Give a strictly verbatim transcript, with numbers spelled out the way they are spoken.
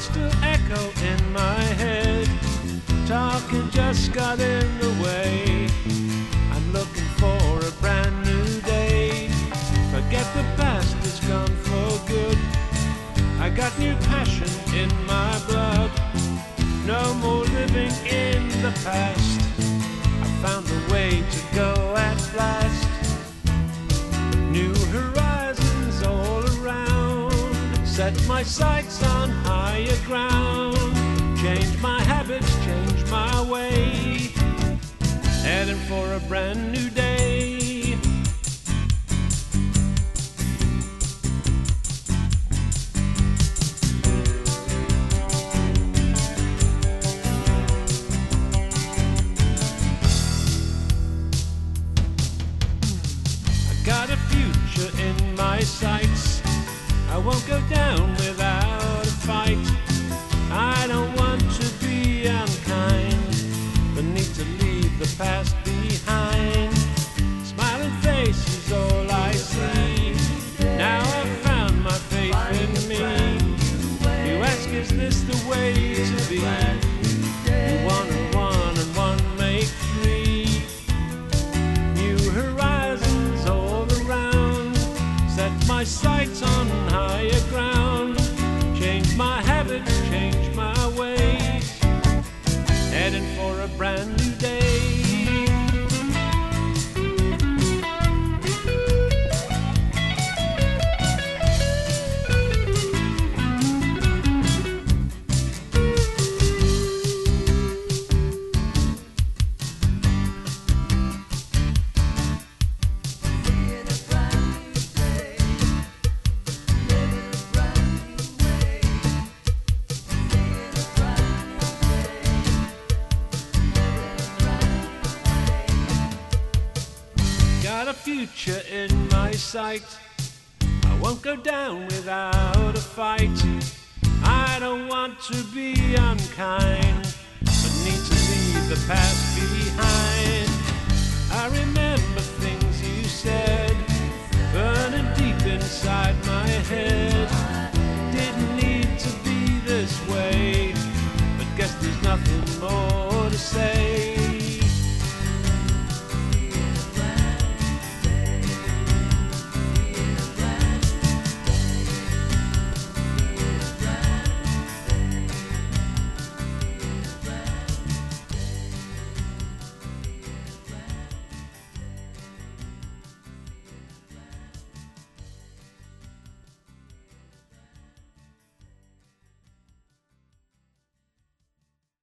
still echo in my head. Talking just got in the way. I'm looking for a brand new day. Forget the past, it's gone for good. I got new passion in my blood. No more living in the past. I found a way to go at last. New horizons all around. Set my sights on higher ground. Change my habits, change my way. Heading for a brand new day. Got a future in my sights. I won't go down without a fight. I don't want to be unkind, but need to leave the past behind. Smiling face is all I see. Now I've found my faith in me. You ask, is this the way to be? You one and one and one make three. New horizons all around. Set my sights on higher ground. Change my habits, change my ways. Heading for a brand new day. Got a future in my sight. I won't go down without a fight. I don't want to be unkind, but need to leave the past behind. I remember things you said.